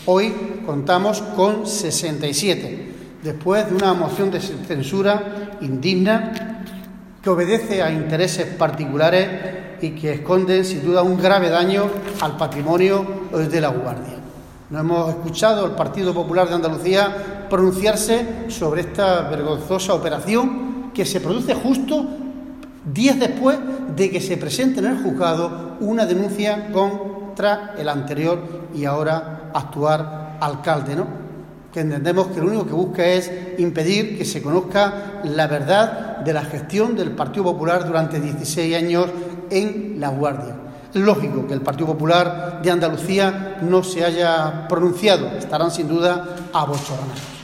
Hoy contamos con 67, después de una moción de censura indigna que obedece a intereses particulares y que esconde sin duda un grave daño al patrimonio de La Guardia. No hemos escuchado al Partido Popular de Andalucía pronunciarse sobre esta vergonzosa operación que se produce justo días después de que se presente en el juzgado una denuncia contra el anterior y ahora actual alcalde, ¿no? Que entendemos que lo único que busca es impedir que se conozca la verdad de la gestión del Partido Popular durante 16 años en La Guardia. Es lógico que el Partido Popular de Andalucía no se haya pronunciado, estarán sin duda abochornados.